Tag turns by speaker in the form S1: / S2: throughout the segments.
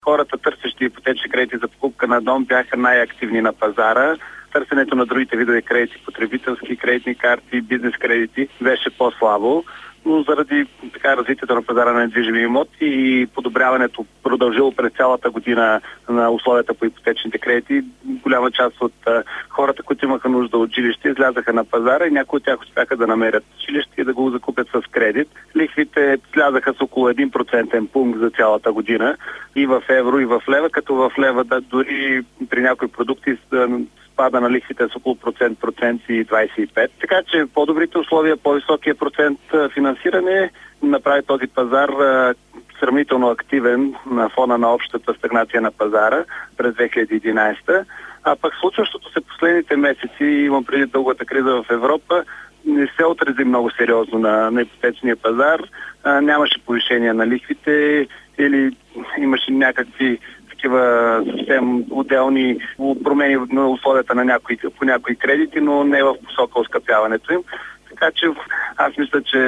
S1: хората, търсещи ипотечни кредити за покупка на дом, бяха най-активни на пазара. Търсенето на другите видове кредити, потребителски кредитни карти, бизнес кредити, беше по-слабо. Но заради развитието на пазара на недвижими имоти и подобряването, продължило през цялата година на условията по ипотечните кредити, голяма част от хората, които имаха нужда от жилище, излязаха на пазара и някои от тях успяха да намерят жилище и да го закупят с кредит. Лихвите слязаха с около 1% пункт за цялата година и в евро, и в лева, като в лева дори при някои продукти спада на лихвите с около процент и 25. Така че по-добрите условия, по-високия процент финансиране направи този пазар сравнително активен на фона на общата стагнация на пазара през 2011. А пък случващото се последните месеци, имам преди дългата криза в Европа, не се отрази много сериозно на ипотечния пазар. Нямаше повишение на лихвите или имаше някакви такива съвсем отделни промени на условията на по някои кредити, но не в посока оскъпяването им. Така че аз мисля, че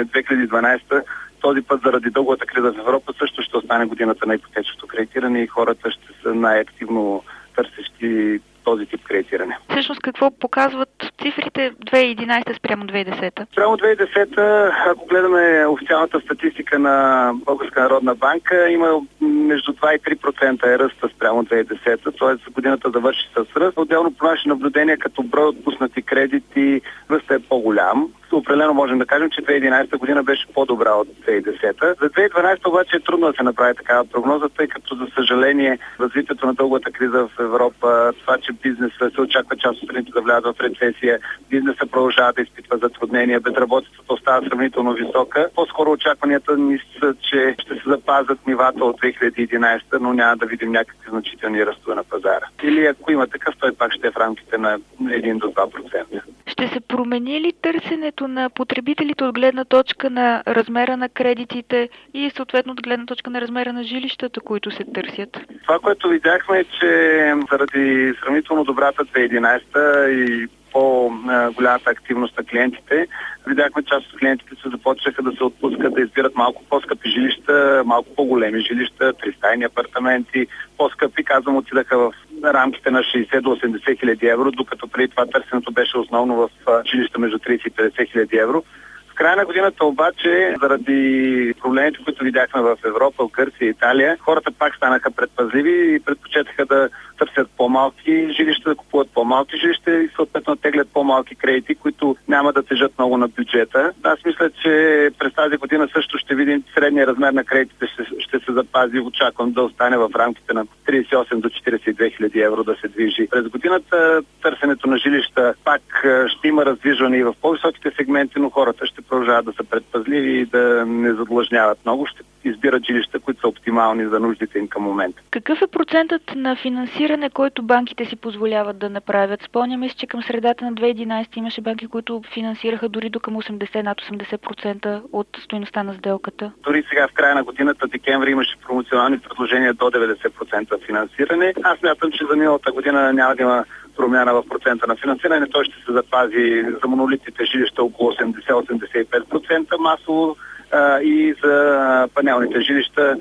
S1: 2012 този път заради дългата криза в Европа също ще остане годината на ипотечното кредитиране и хората ще са най-активно търсещи този тип кредитиране.
S2: Всъщност какво показват цифрите 2011 спрямо 2010?
S1: Спрямо 2010, ако гледаме официалната статистика на Българска народна банка, има между 2 и 3% е ръста спрямо 2010, т.е. годината завърши с ръст. Отделно по наше наблюдение, като брой отпуснати кредити, ръстът е по-голям. Определено можем да кажем, че 2011 година беше по-добра от 2010. За 2012 обаче е трудно да се направи такава прогноза, тъй като за съжаление развитието на дългата криза в Европа, това, че бизнесът се очаква част от страните да влязат в рецесия, бизнесът продължава да изпитва затруднения, безработицата остава сравнително висока. По-скоро очакванията ни са, че ще се запазят нивата от 2011, но няма да видим някакви значителни ръстове на пазара. Или ако има такъв, той пак ще е в рамките на 1 до 2%.
S2: Ще се промени ли търсенето на потребителите от гледна точка на размера на кредитите и съответно от гледна точка на размера на жилищата, които се търсят?
S1: Това, което видяхме е, че заради сравнително добрата 2011 и по-голямата активност на клиентите, видяхме част от клиентите се започнаха да се отпускат да избират малко по-скъпи жилища, малко по-големи жилища, 3-стайни апартаменти, по-скъпи, казвам, отидаха в рамките на 60 до 80 хиляди евро, докато преди това търсенето беше основно в жилища между 30 и 50 хиляди евро. В края на годината обаче, заради проблемите, които видяхме в Европа, в Гърция и Италия, хората пак станаха предпазливи и предпочетаха да търсят по-малки жилища, да купуват по-малки жилища и съответно теглят по-малки кредити, които няма да тежат много на бюджета. Аз мисля, че през тази година също ще видим средния размер на кредитите ще се запази. Очаквам да остане в рамките на 38 до 42 хиляди евро да се движи. През годината търсенето на жилища пак ще има раздвижване и в по-високите сегменти, но хората ще продължават да са предпазливи и да не задлъжняват много. Ще избират жилища, които са оптимални за нуждите им към момента.
S2: Какъв е процентът на финансиране, който банките си позволяват да направят? Спомняме си, че към средата на 2011 имаше банки, които финансираха дори до към 80, над 80% от стойността на сделката.
S1: Дори сега в края на годината, декември, имаше промоционални предложения до 90% финансиране. Аз смятам, че за миналата година няма да има промяна в процента на финансиране. Той ще се запази за монолитните жилища около 80-85% масово и за панелните жилища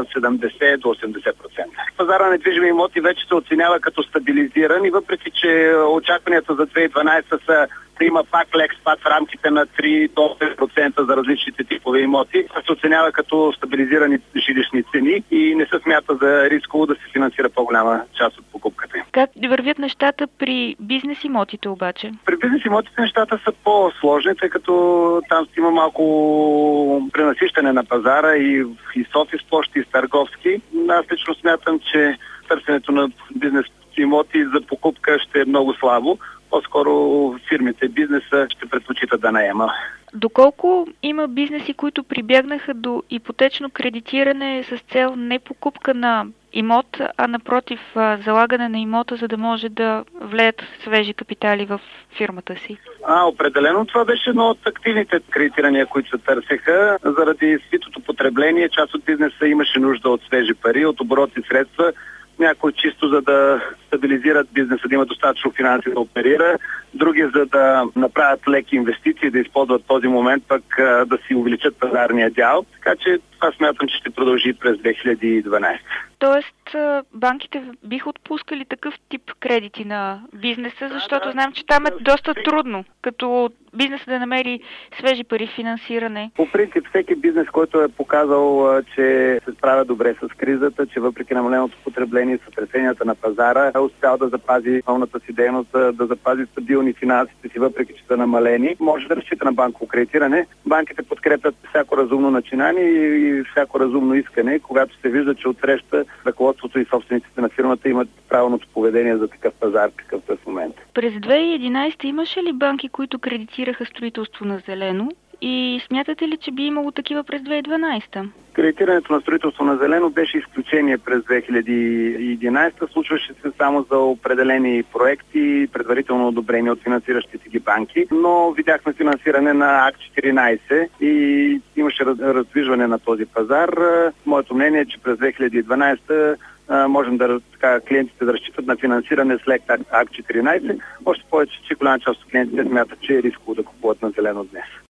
S1: 70 до 80%. Пазара на недвижими имоти вече се оценява като стабилизиран и въпреки, че очакванията за 2012 са да има пак лек спад в рамките на 3 до 5% за различните типове имоти, се оценява като стабилизирани жилищни цени и не се смята за рисково да се финансира по-голяма част от покупката им.
S2: Как вървят нещата при бизнес имотите обаче?
S1: При бизнес имотите нещата са по-сложни, тъй като там има малко пренасищане на пазара и с офис площи, и с търговски. Аз лично смятам, че търсенето на бизнес имоти за покупка ще е много слабо. По-скоро фирмите, бизнеса ще предпочитат да наема.
S2: Доколко има бизнеси, които прибягнаха до ипотечно кредитиране с цел не покупка на имот, а напротив залагане на имота, за да може да влеят свежи капитали в фирмата си?
S1: Определено това беше едно от активните кредитирания, които се търсеха. Заради свитото потребление, част от бизнеса имаше нужда от свежи пари, от оборотни средства. Някои чисто за да стабилизират бизнеса, да има достатъчно финанси да оперира, други за да направят леки инвестиции, да използват този момент пък да си увеличат пазарния дял. Така че това смятам, че ще продължи през 2012.
S2: Тоест, банките биха отпускали такъв тип кредити на бизнеса, защото знам, че там е доста трудно, като бизнесът да намери свежи пари финансиране.
S1: По принцип, всеки бизнес, който е показал, че се справя добре с кризата, че въпреки намаленото потребление и сътресенията на пазара, е успял да запази основната си дейност, да запази стабилни финансите си, въпреки че са намалени, може да разчита на банково кредитиране. Банките подкрепят всяко разумно начинание и всяко разумно искане, когато се вижда, че отсреща ръководството и собствениците на фирмата имат правилното поведение за такъв пазар, какъвто е в момента.
S2: През 2011 имаше ли банки, които кредитираха строителство на зелено? И смятате ли, че би имало такива през 2012?
S1: Кредитирането на строителство на зелено беше изключение през 2011. Случваше се само за определени проекти, предварително одобрени от финансиращите ги банки, но видяхме финансиране на АК 14 и имаше раздвижване на този пазар. Моето мнение е, че през 2012 можем клиентите да разчитат на финансиране след АК 14, още повече, че голяма част от клиентите смятат, че е рисково да купуват на зелено днес.